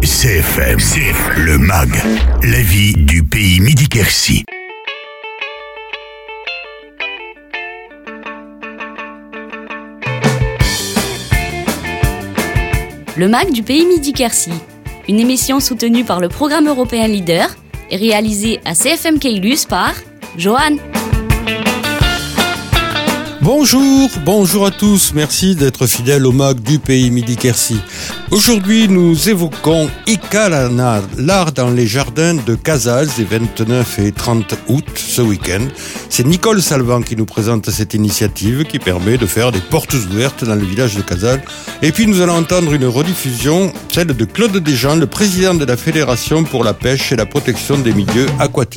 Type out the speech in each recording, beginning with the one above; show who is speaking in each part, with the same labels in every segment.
Speaker 1: CFM, le MAG, la vie du pays Midi-Quercy.
Speaker 2: Le MAG du pays Midi-Quercy, une émission soutenue par le programme européen Leader et réalisée à CFM Keilus par Johan.
Speaker 3: Bonjour à tous, merci d'être fidèles au MAG du pays Midi-Quercy. Aujourd'hui, nous évoquons Ikalana, l'art dans les jardins de Casals, les 29 et 30 août, ce week-end. C'est Nicole Salvant qui nous présente cette initiative qui permet de faire des portes ouvertes dans le village de Casals. Et puis nous allons entendre une rediffusion, celle de Claude Desjean, le président de la Fédération pour la pêche et la protection des milieux aquatiques.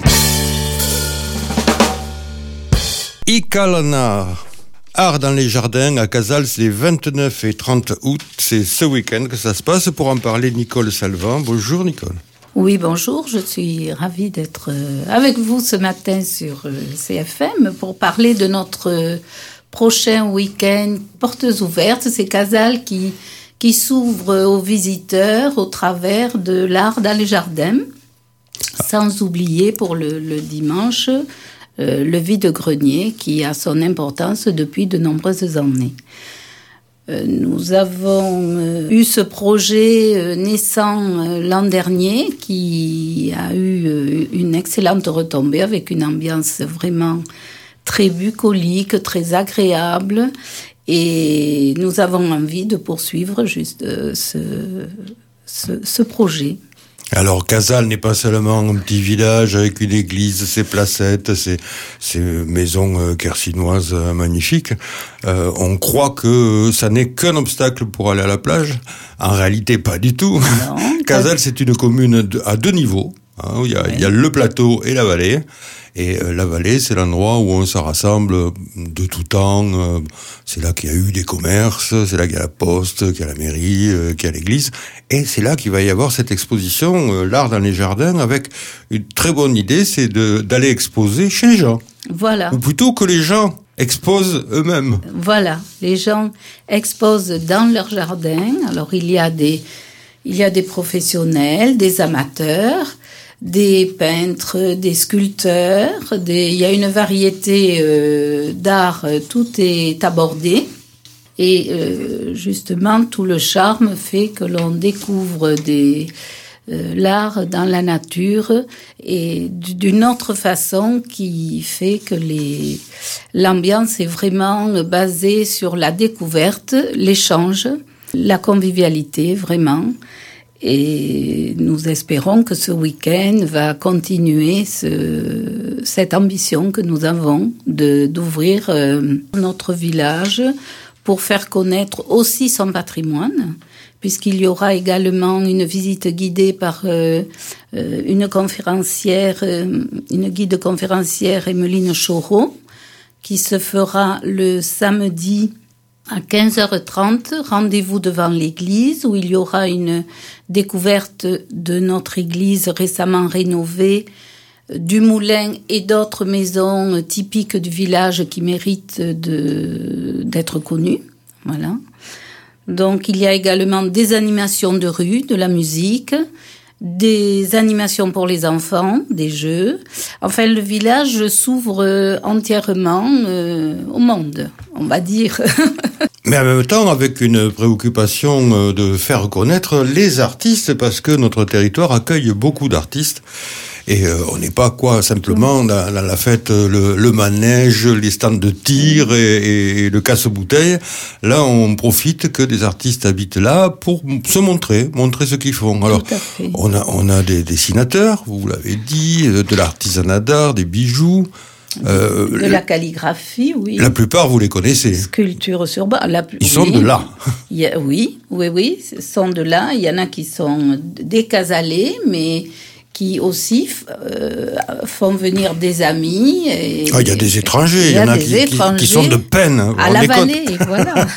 Speaker 3: Ikalana, art dans les jardins à Casals les 29 et 30 août. C'est ce week-end que ça se passe. Pour en parler, Nicole Salvant. Bonjour Nicole.
Speaker 4: Oui, bonjour. Je suis ravie d'être avec vous ce matin sur CFM pour parler de notre prochain week-end Portes ouvertes. C'est Casals qui s'ouvre aux visiteurs au travers de l'art dans les jardins. Sans oublier pour le dimanche le vide-grenier qui a son importance depuis de nombreuses années. Nous avons eu ce projet naissant l'an dernier qui a eu une excellente retombée avec une ambiance vraiment très bucolique, très agréable, et nous avons envie de poursuivre juste ce projet.
Speaker 3: Alors, Casals n'est pas seulement un petit village avec une église, ses placettes, ses maisons quercinoises magnifiques. On croit que ça n'est qu'un obstacle pour aller à la plage. En réalité, pas du tout. Casals, c'est une commune à deux niveaux. Il y a le plateau et la vallée. Et la vallée, c'est l'endroit où on se rassemble de tout temps. C'est là qu'il y a eu des commerces, c'est là qu'il y a la poste, qu'il y a la mairie, qu'il y a l'église. Et c'est là qu'il va y avoir cette exposition, l'art dans les jardins, avec une très bonne idée, c'est d'aller exposer chez les gens.
Speaker 4: Voilà.
Speaker 3: Ou plutôt que les gens exposent eux-mêmes.
Speaker 4: Voilà. Les gens exposent dans leur jardin. Alors, il y a des professionnels, des amateurs, des peintres, des sculpteurs, il y a une variété d'art, tout est abordé. Et justement, tout le charme fait que l'on découvre l'art dans la nature et d'une autre façon qui fait que l'ambiance est vraiment basée sur la découverte, l'échange, la convivialité, vraiment. Et nous espérons que ce week-end va continuer cette ambition que nous avons d'ouvrir notre village pour faire connaître aussi son patrimoine, puisqu'il y aura également une visite guidée par une guide conférencière, Emeline Chaureau, qui se fera le samedi à 15h30, rendez-vous devant l'église où il y aura une découverte de notre église récemment rénovée, du moulin et d'autres maisons typiques du village qui méritent d'être connues. Voilà. Donc il y a également des animations de rue, de la musique, des animations pour les enfants, des jeux. Enfin, le village s'ouvre entièrement au monde, on va dire.
Speaker 3: Mais en même temps, avec une préoccupation de faire connaître les artistes, parce que notre territoire accueille beaucoup d'artistes. Et on n'est pas simplement dans la fête, le manège, les stands de tir et le casse-bouteille. Là, on profite que des artistes habitent là pour se montrer ce qu'ils font. Alors, on a des dessinateurs, vous l'avez dit, de l'artisanat d'art, des bijoux.
Speaker 4: De la calligraphie, oui.
Speaker 3: La plupart, vous les connaissez.
Speaker 4: Sculpture sur bois.
Speaker 3: Ils sont de là.
Speaker 4: Oui, ils sont de là. Il y en a qui sont des Casalais, mais qui aussi font venir des amis.
Speaker 3: Il y a des étrangers, il y en a qui sont de peine.
Speaker 4: À la vallée, voilà.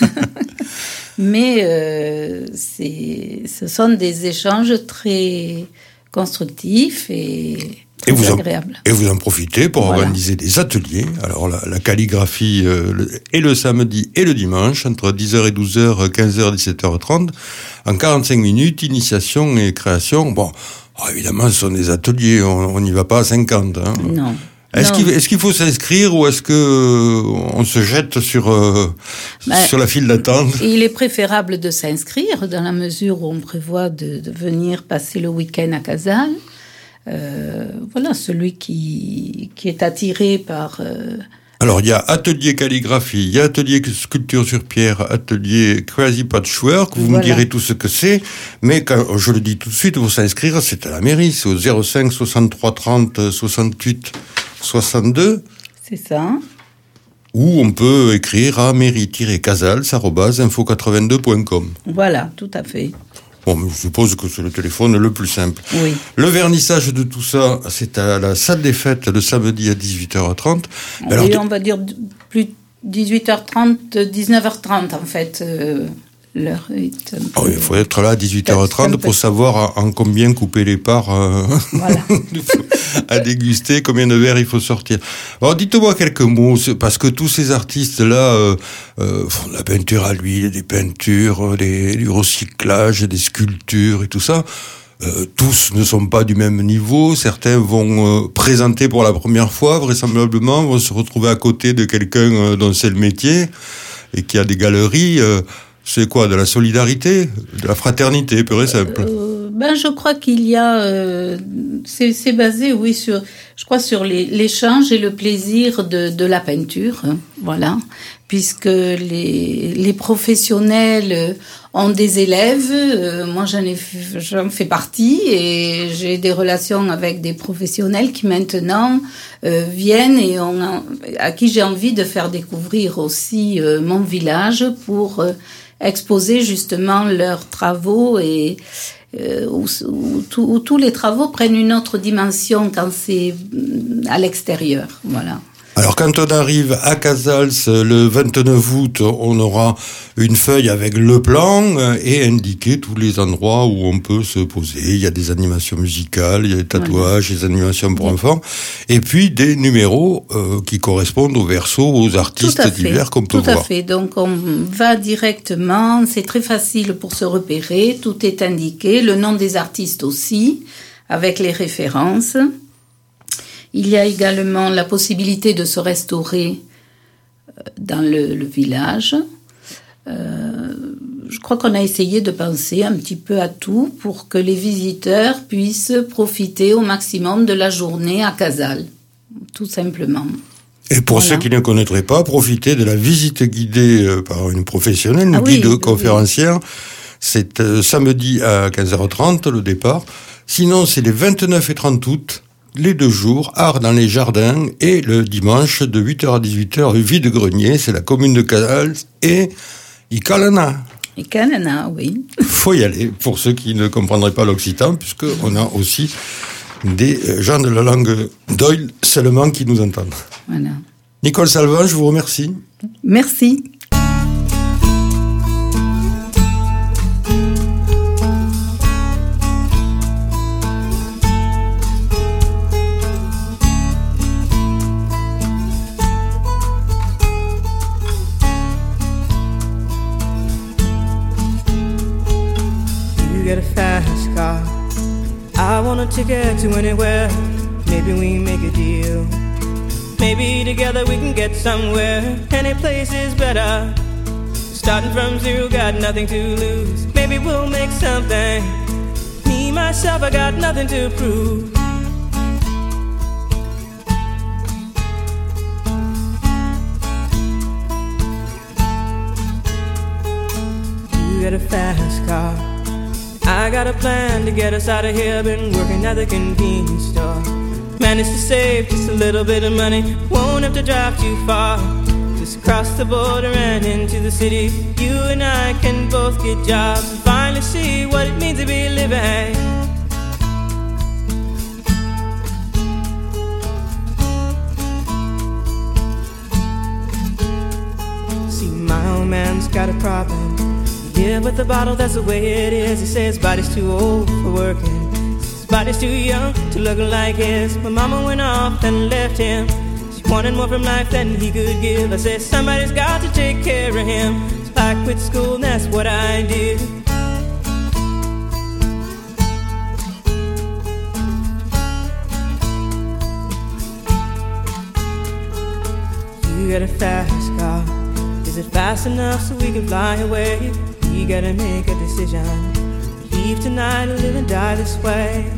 Speaker 4: Mais ce sont des échanges très constructifs et très agréable.
Speaker 3: Et vous en profitez pour organiser des ateliers. Alors la calligraphie et le samedi et le dimanche, entre 10h et 12h, 15h, 17h30, en 45 minutes, initiation et création. Bon, évidemment, ce sont des ateliers, on n'y va pas à 50. Hein.
Speaker 4: Non.
Speaker 3: Est-ce qu'il faut s'inscrire ou est-ce que on se jette sur la file d'attente?
Speaker 4: Il est préférable de s'inscrire dans la mesure où on prévoit de venir passer le week-end à Casals. Celui qui est attiré par...
Speaker 3: Alors, il y a atelier calligraphie, il y a atelier sculpture sur pierre, atelier crazy patchwork, vous me direz tout ce que c'est, mais quand je le dis tout de suite, vous s'inscrire, c'est à la mairie, c'est au 05 63 30 68 62.
Speaker 4: C'est ça.
Speaker 3: Ou on peut écrire à mairie-casals@info82.com.
Speaker 4: Voilà, tout à fait.
Speaker 3: Bon, je suppose que c'est le téléphone le plus simple.
Speaker 4: Oui.
Speaker 3: Le vernissage de tout ça, c'est à la salle des fêtes le samedi à 18h30.
Speaker 4: Alors, on va dire plus 18h30, 19h30 en fait. L'heure est un peu...
Speaker 3: il faut être là à 18h30 pour savoir en combien couper les parts à déguster, combien de verres il faut sortir. Alors dites-moi quelques mots, parce que tous ces artistes-là font de la peinture à l'huile, des peintures, du recyclage, des sculptures et tout ça. Tous ne sont pas du même niveau. Certains vont présenter pour la première fois, vraisemblablement, vont se retrouver à côté de quelqu'un dont c'est le métier et qui a des galeries... C'est quoi, de la solidarité, de la fraternité, pure et simple?
Speaker 4: Je crois qu'il y a... c'est basé, oui, sur l'échange et le plaisir de la peinture, hein, voilà. Puisque les professionnels ont des élèves, moi j'en fais partie, et j'ai des relations avec des professionnels qui maintenant viennent et à qui j'ai envie de faire découvrir aussi mon village pour... exposer justement leurs travaux et où tous les travaux prennent une autre dimension quand c'est à l'extérieur, voilà.
Speaker 3: Alors quand on arrive à Casals le 29 août, on aura une feuille avec le plan et indiquer tous les endroits où on peut se poser. Il y a des animations musicales, il y a des tatouages, des animations pour enfants, et puis des numéros qui correspondent aux versos, aux artistes divers qu'on peut voir.
Speaker 4: Tout à fait, donc on va directement, c'est très facile pour se repérer, tout est indiqué, le nom des artistes aussi, avec les références. Il y a également la possibilité de se restaurer dans le village. Je crois qu'on a essayé de penser un petit peu à tout pour que les visiteurs puissent profiter au maximum de la journée à Casals, tout simplement.
Speaker 3: Et pour ceux qui ne connaîtraient pas, profiter de la visite guidée par une professionnelle, une guide conférencière. C'est samedi à 15h30 le départ. Sinon, c'est les 29 et 30 août. Les 2 jours, art dans les jardins, et le dimanche de 8h à 18h, vide-grenier, c'est la commune de Casals et Icalana.
Speaker 4: Icalana, oui.
Speaker 3: Faut y aller, pour ceux qui ne comprendraient pas l'occitan, puisqu'on a aussi des gens de la langue d'Oïl seulement qui nous entendent.
Speaker 4: Voilà.
Speaker 3: Nicole Salvin, je vous remercie.
Speaker 4: Merci.
Speaker 5: Get a fast car. I want a ticket to anywhere. Maybe we make a deal. Maybe together we can get somewhere. Any place is better. Starting from zero, got nothing to lose. Maybe we'll make something. Me, myself, I got nothing to prove. You got a fast car. I got a plan to get us out of here. Been working at the convenience store. Managed to save just a little bit of money. Won't have to drive too far. Just cross the border and into the city. You and I can both get jobs and finally see what it means to be living. See, my old man's got a problem. Yeah, but the bottle, that's the way it is. He says his body's too old for working. His body's too young to look like his. My mama went off and left him. She wanted more from life than he could give. I said somebody's got to take care of him. So I quit school and that's what I did. You got a fast car. Is it fast enough so we can fly away? We gotta make a decision. Leave tonight or live and die this way.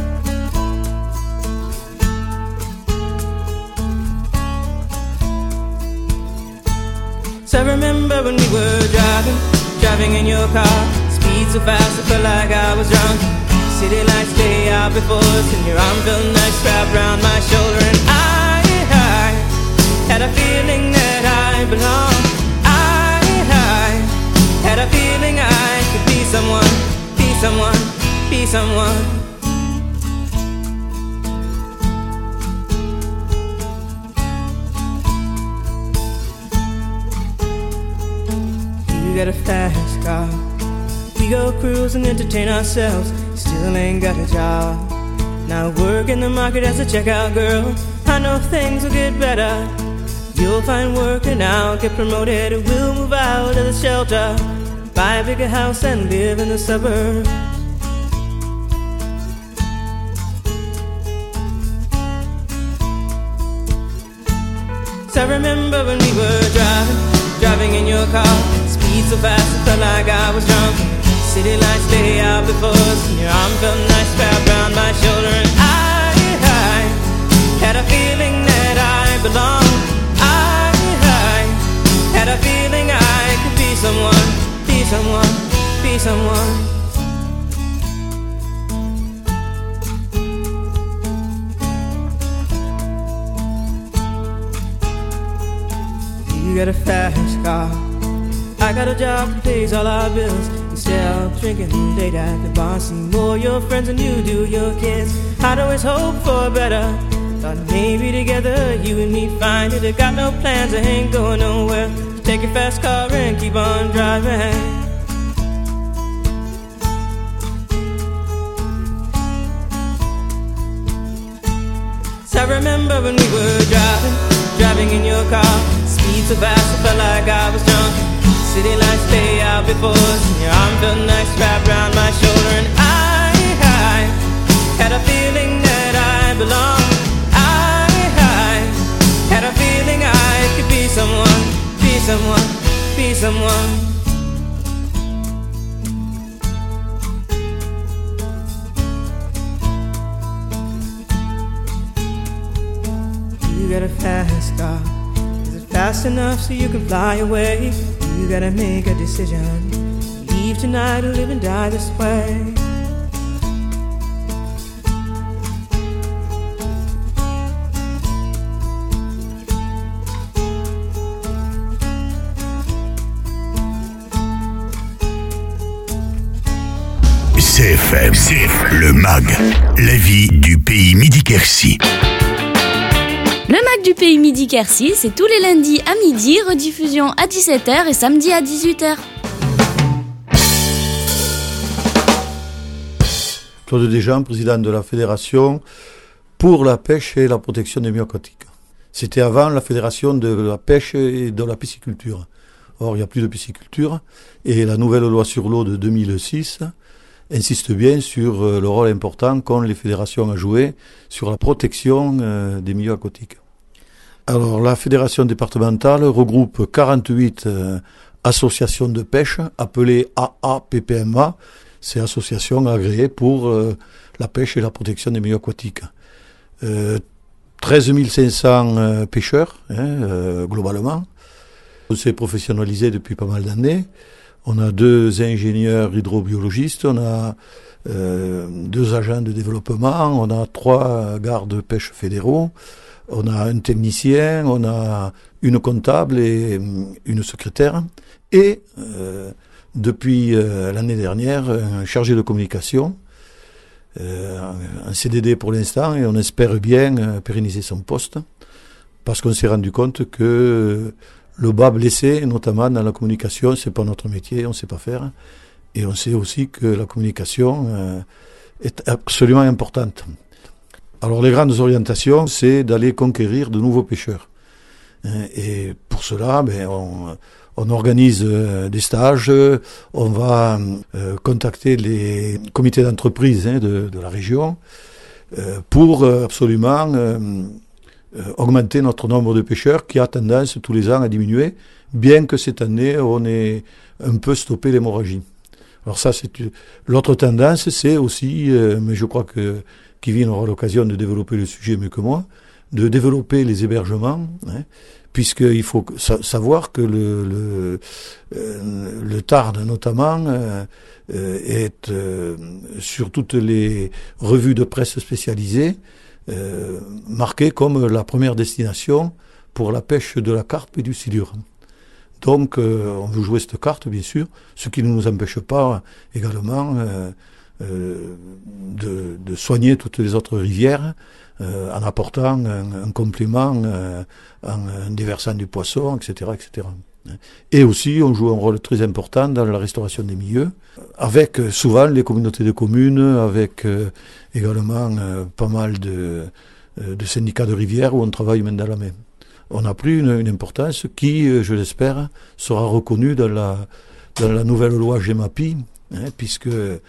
Speaker 5: So I remember when we were driving in your car. Speed so fast I felt like I was drunk. City lights lay out before us, and your arm felt nice wrapped around my shoulder. And I had a feeling that I belonged. I had a feeling I could be someone, be someone, be someone. You got a fast car. We go cruise and entertain ourselves. Still ain't got a job. Now work in the market as a checkout girl. I know things will get better. You'll find work and I'll get promoted. We'll move out of the shelter, buy a bigger house and live in the suburbs. So I remember when we were driving in your car. Speed so fast I felt like I was drunk. City lights lay out before us, and your arm felt nice wrapped around my shoulder. And I had a feeling that I belonged. Had a feeling I could be someone, be someone, be someone. You got a fast car. I got a job that pays all our bills. Instead of drinking late at the bar, see more your friends than you do your kids. I'd always hope for better. Thought maybe together you and me find it. I got no plans, I ain't going nowhere. Take your fast car and keep on driving. So I remember when we were driving in your car. Speed so fast I felt like I was drunk. City lights lay out before us, and your arm felt nice wrapped around my shoulder. And I had a feeling that I belonged. I had a feeling I could be someone, be someone, be someone. You got a fast car. Is it fast enough so you can fly away? You gotta make a decision. Leave tonight or live and die this way.
Speaker 1: CFM, le MAG, la vie du pays Midi-Quercy.
Speaker 2: Le MAG du pays Midi-Quercy, c'est tous les lundis à midi, rediffusion à 17h et samedi à 18h.
Speaker 6: Claude Desjans, président de la Fédération pour la pêche et la protection des milieux aquatiques. C'était avant la Fédération de la pêche et de la pisciculture. Or, il n'y a plus de pisciculture et la nouvelle loi sur l'eau de 2006 insiste bien sur le rôle important qu'ont les fédérations à jouer sur la protection des milieux aquatiques. Alors, la fédération départementale regroupe 48 associations de pêche appelées AAPPMA, c'est associations agréées pour la pêche et la protection des milieux aquatiques. 13 500 pêcheurs, globalement. On s'est professionnalisé depuis pas mal d'années. On a 2 ingénieurs hydrobiologistes, on a 2 agents de développement, on a 3 gardes pêche fédéraux, on a un technicien, on a une comptable et une secrétaire. Et depuis l'année dernière, un chargé de communication, un CDD pour l'instant, et on espère bien pérenniser son poste, parce qu'on s'est rendu compte que le bas blessé, notamment dans la communication, c'est pas notre métier, on sait pas faire. Et on sait aussi que la communication, est absolument importante. Alors les grandes orientations, c'est d'aller conquérir de nouveaux pêcheurs. Et pour cela, on organise des stages, on va contacter les comités d'entreprise de la région pour absolument augmenter notre nombre de pêcheurs qui a tendance tous les ans à diminuer, bien que cette année on ait un peu stoppé l'hémorragie. Alors ça, l'autre tendance, c'est aussi, mais je crois que Kevin aura l'occasion de développer le sujet mieux que moi, de développer les hébergements, puisqu'il faut savoir que le Tarn notamment est sur toutes les revues de presse spécialisées marqué comme la première destination pour la pêche de la carpe et du silure. Donc on veut jouer cette carte, bien sûr, ce qui ne nous empêche pas également de soigner toutes les autres rivières en apportant un complément en déversant du poisson, etc., etc. Et aussi, on joue un rôle très important dans la restauration des milieux, avec souvent les communautés de communes, avec également pas mal de syndicats de rivières où on travaille main dans la main. On a pris une importance qui, je l'espère, sera reconnue dans la nouvelle loi GEMAPI, puisque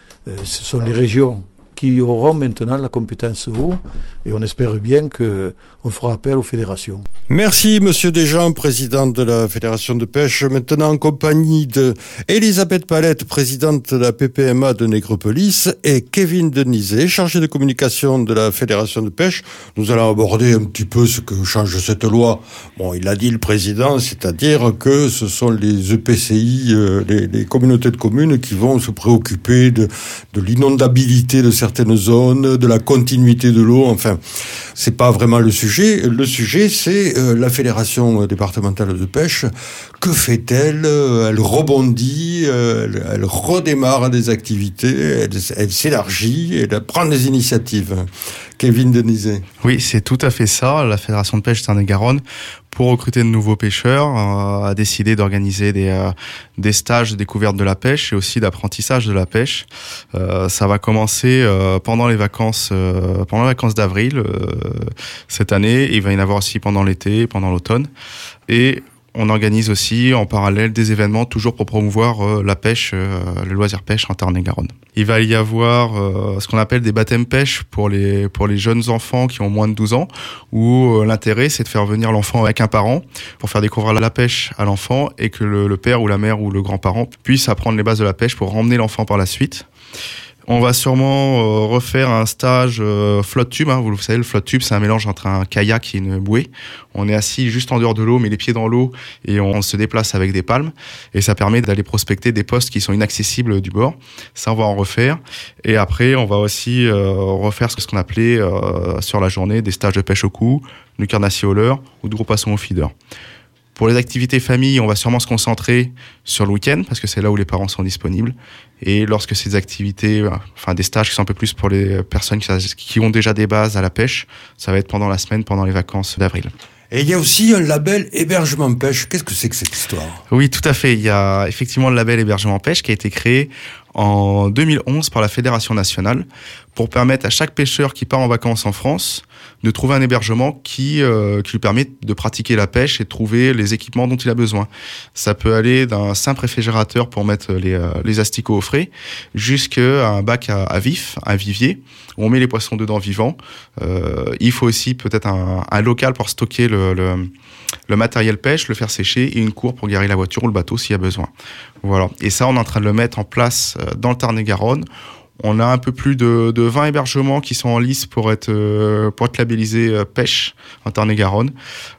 Speaker 6: ce sont les régions qui auront maintenant la compétence eau, et on espère bien qu'on fera appel aux fédérations.
Speaker 3: Merci Monsieur Desjean, président de la Fédération de pêche, maintenant en compagnie de Elisabeth Palette, présidente de la PPMA de Nègrepelisse, et Kevin Denizet, chargé de communication de la Fédération de pêche. Nous allons aborder un petit peu ce que change cette loi. Bon, il a dit le président, c'est-à-dire que ce sont les EPCI, les communautés de communes qui vont se préoccuper de l'inondabilité de certaines zones, de la continuité de l'eau, enfin, c'est pas vraiment le sujet. Le sujet, c'est la Fédération départementale de pêche. Que fait-elle ? Elle rebondit, elle redémarre des activités, elle s'élargit, elle prend des initiatives. Kevin Denizet.
Speaker 7: Oui, c'est tout à fait ça. La Fédération de pêche Tarn-et-Garonne, pour recruter de nouveaux pêcheurs, a décidé d'organiser des stages de découverte de la pêche et aussi d'apprentissage de la pêche. Ça va commencer pendant les vacances d'avril cette année. Il va y en avoir aussi pendant l'été, pendant l'automne. Et on organise aussi en parallèle des événements toujours pour promouvoir la pêche, le loisir pêche en Tarn-et-Garonne. Il va y avoir ce qu'on appelle des baptêmes pêche pour les jeunes enfants qui ont moins de 12 ans, où l'intérêt c'est de faire venir l'enfant avec un parent pour faire découvrir la pêche à l'enfant et que le père ou la mère ou le grand-parent puisse apprendre les bases de la pêche pour emmener l'enfant par la suite. On va sûrement refaire un stage flotte tube. Vous savez, le flotte tube, c'est un mélange entre un kayak et une bouée. On est assis juste en dehors de l'eau, mais les pieds dans l'eau, et on se déplace avec des palmes. Et ça permet d'aller prospecter des postes qui sont inaccessibles du bord. Ça, on va en refaire. Et après, on va aussi refaire ce qu'on appelait sur la journée des stages de pêche au cou, de carnassier au leurre ou de gros poissons au feeder. Pour les activités famille, on va sûrement se concentrer sur le week-end, parce que c'est là où les parents sont disponibles. Et lorsque ces activités, des stages qui sont un peu plus pour les personnes qui ont déjà des bases à la pêche, ça va être pendant la semaine, pendant les vacances d'avril.
Speaker 3: Et il y a aussi un label hébergement pêche. Qu'est-ce que c'est que cette histoire ?
Speaker 7: Oui, tout à fait. Il y a effectivement le label hébergement pêche qui a été créé en 2011 par la Fédération nationale pour permettre à chaque pêcheur qui part en vacances en France de trouver un hébergement qui lui permet de pratiquer la pêche et de trouver les équipements dont il a besoin. Ça peut aller d'un simple réfrigérateur pour mettre les asticots au frais jusqu'à un bac à vif, un vivier, où on met les poissons dedans vivants. Il faut aussi peut-être un local pour stocker le matériel pêche, le faire sécher, et une cour pour garer la voiture ou le bateau s'il y a besoin. Voilà. Et ça, on est en train de le mettre en place dans le Tarn-et-Garonne. On a un peu plus de 20 hébergements qui sont en lice pour être labellisés pêche en Tarn-et-Garonne.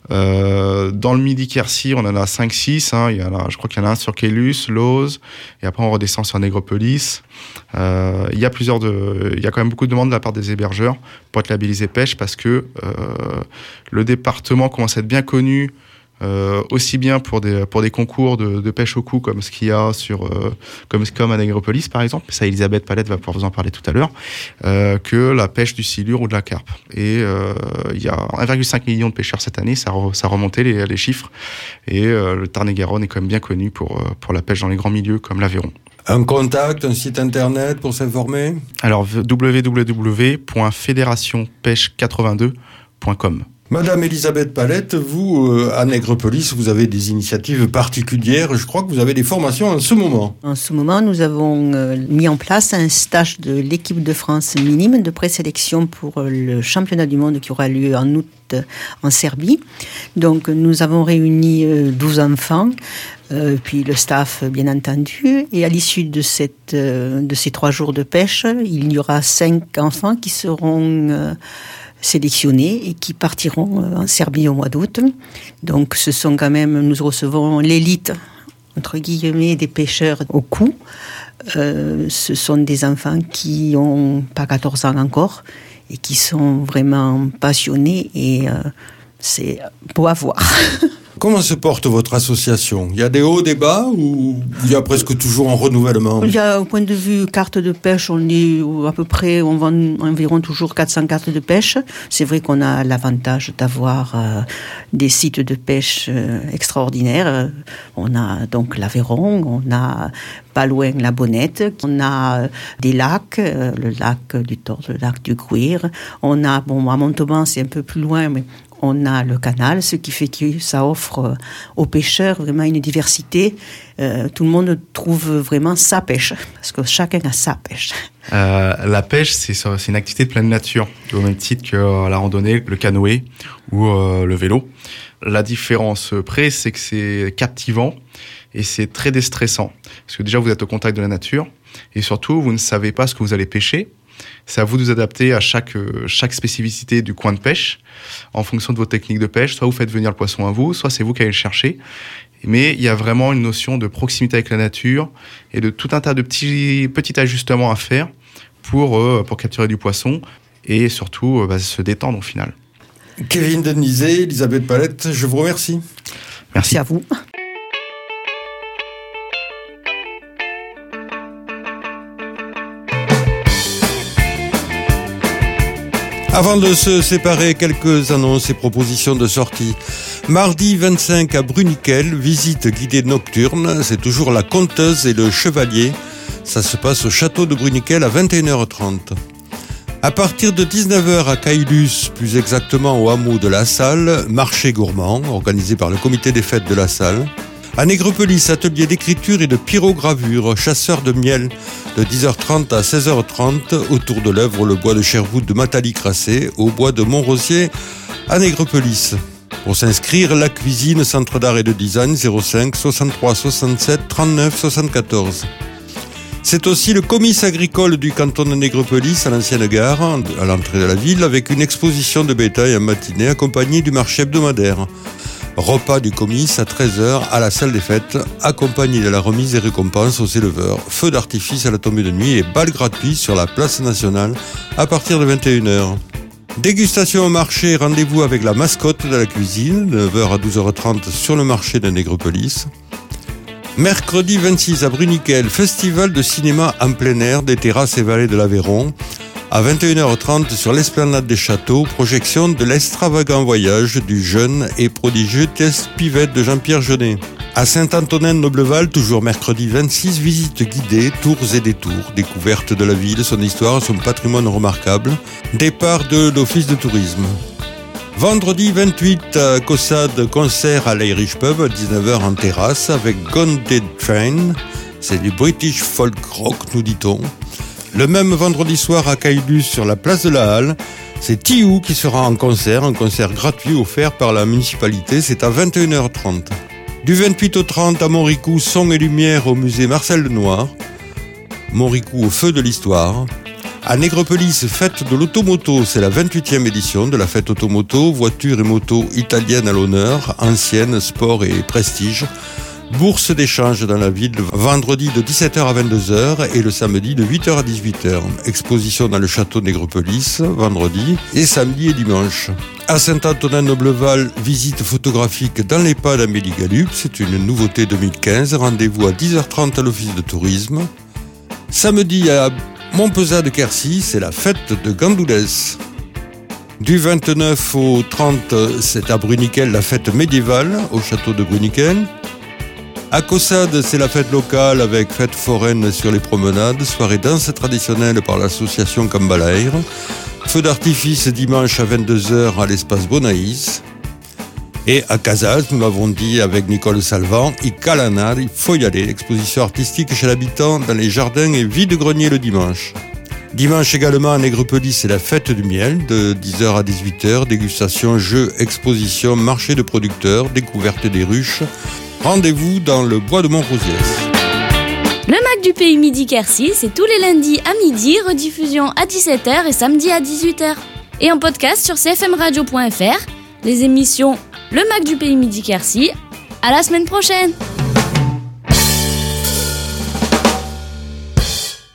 Speaker 7: Dans le Midi-Quercy, on en a 5-6. Je crois qu'il y en a un sur Caylus, Lozes, et après on redescend sur Nègrepelisse. Il y a quand même beaucoup de demandes de la part des hébergeurs pour être labellisés pêche, parce que le département commence à être bien connu. Aussi bien pour des concours de pêche au cou comme ce qu'il y a comme à Nègrepelisse par exemple, ça Elisabeth Palette va pouvoir vous en parler tout à l'heure, que la pêche du silure ou de la carpe. Et il y a 1,5 million de pêcheurs cette année, ça remontait les chiffres, et le Tarn-et-Garonne est quand même bien connu pour la pêche dans les grands milieux comme l'Aveyron.
Speaker 3: Un contact, un site internet pour s'informer ?
Speaker 7: Alors www.fédérationpêche82.com.
Speaker 3: Madame Elisabeth Palette, vous, à Nègrepelisse, vous avez des initiatives particulières. Je crois que vous avez des formations en ce moment.
Speaker 8: En ce moment, nous avons mis en place un stage de l'équipe de France minime de présélection pour le championnat du monde qui aura lieu en août en Serbie. Donc, nous avons réuni 12 enfants, puis le staff, bien entendu. Et à l'issue de ces 3 jours de pêche, il y aura 5 enfants qui seront sélectionnés et qui partiront en Serbie au mois d'août. Donc ce sont quand même, nous recevons l'élite, entre guillemets, des pêcheurs au cou. Ce sont des enfants qui n'ont pas 14 ans encore et qui sont vraiment passionnés et c'est beau à voir.
Speaker 3: Comment se porte votre association ? Il y a des hauts, des bas ou il y a presque toujours un renouvellement ?
Speaker 8: Il y a, au point de vue carte de pêche, on est à peu près, on vend environ toujours 400 cartes de pêche. C'est vrai qu'on a l'avantage d'avoir des sites de pêche extraordinaires. On a donc l'Aveyron, on a pas loin la Bonnette, on a des lacs, le lac du Tord, le lac du Gouir. On a, bon, à Montauban, c'est un peu plus loin, mais on a le canal, ce qui fait que ça offre aux pêcheurs vraiment une diversité. Tout le monde trouve vraiment sa pêche, parce que chacun a sa pêche.
Speaker 7: La pêche, c'est une activité de pleine nature, au même titre que la randonnée, le canoë ou le vélo. La différence près, c'est que c'est captivant et c'est très déstressant. Parce que déjà, vous êtes au contact de la nature et surtout, vous ne savez pas ce que vous allez pêcher. C'est à vous de vous adapter à chaque spécificité du coin de pêche en fonction de vos techniques de pêche. Soit vous faites venir le poisson à vous, soit c'est vous qui allez le chercher. Mais il y a vraiment une notion de proximité avec la nature et de tout un tas de petits ajustements à faire pour capturer du poisson et surtout se détendre au final.
Speaker 3: Kevin Denizet, Elisabeth Palette, je vous remercie.
Speaker 8: Merci à vous.
Speaker 3: Avant de se séparer, quelques annonces et propositions de sortie. Mardi 25 à Bruniquel, visite guidée nocturne. C'est toujours la Conteuse et le Chevalier. Ça se passe au château de Bruniquel à 21h30. À partir de 19h à Caylus, plus exactement au hameau de La Salle, marché gourmand, organisé par le comité des fêtes de La Salle. À Nègrepelisse, atelier d'écriture et de pyrogravure, chasseur de miel, de 10h30 à 16h30, autour de l'œuvre Le Bois de Sherwood de Matali Crassé, au Bois de Montrosier à Nègrepelisse. Pour s'inscrire, la cuisine, Centre d'art et de design, 05 63 67 39 74. C'est aussi le comice agricole du canton de Nègrepelisse à l'ancienne gare, à l'entrée de la ville, avec une exposition de bétail en matinée accompagnée du marché hebdomadaire. Repas du comice à 13h à la salle des fêtes, accompagné de la remise des récompenses aux éleveurs, feux d'artifice à la tombée de nuit et bal gratuit sur la place nationale à partir de 21h. Dégustation au marché, rendez-vous avec la mascotte de la cuisine, de 9h à 12h30 sur le marché de Nègrepelisse. Mercredi 26 à Bruniquel, festival de cinéma en plein air des terrasses et vallées de l'Aveyron. À 21h30 sur l'esplanade des châteaux, projection de l'extravagant voyage du jeune et prodigieux Tess Pivette de Jean-Pierre Jeunet. À Saint-Antonin-Nobleval, toujours mercredi 26, visite guidée, tours et détours, découverte de la ville, son histoire, son patrimoine remarquable, départ de l'Office de tourisme. Vendredi 28 à Caussade, concert à l'Irish Pub, à 19h en terrasse, avec Gone Dead Train, c'est du British folk rock, nous dit-on. Le même vendredi soir à Caylus sur la place de la Halle, c'est Tiou qui sera en concert, un concert gratuit offert par la municipalité, c'est à 21h30. Du 28 au 30 à Montricou, son et lumière au musée Marcel Lenoir. Montricou au feu de l'histoire. À Nègrepelisse, fête de l'automoto, c'est la 28e édition de la fête automoto, voitures et motos italiennes à l'honneur, anciennes, sport et prestige. Bourse d'échange dans la ville, vendredi de 17h à 22h et le samedi de 8h à 18h. Exposition dans le château de Nègrepelisse, vendredi et samedi et dimanche. À Saint-Antonin-Nobleval, visite photographique dans les pas d'Amélie Galup, c'est une nouveauté 2015. Rendez-vous à 10h30 à l'office de tourisme. Samedi à Montpezat-de-Quercy, c'est la fête de Gandoulès. Du 29 au 30, c'est à Bruniquel la fête médiévale au château de Bruniquel. À Caussade, c'est la fête locale avec fête foraine sur les promenades, soirée danse traditionnelle par l'association Cambalaire, feu d'artifice dimanche à 22h à l'espace Bonaïs. Et à Casals, nous l'avons dit avec Nicole Salvan, il Calanar, il faut y aller, l'exposition artistique chez l'habitant dans les jardins et vide-grenier le dimanche. Dimanche également à Nègrepelisse, c'est la fête du miel de 10h à 18h, dégustation, jeux, exposition, marché de producteurs, découverte des ruches. Rendez-vous dans le bois de Montrosiès.
Speaker 2: Le Mac du Pays Midi-Quercy, c'est tous les lundis à midi, rediffusion à 17h et samedi à 18h. Et en podcast sur cfmradio.fr, les émissions Le Mac du Pays Midi-Quercy. À la semaine prochaine!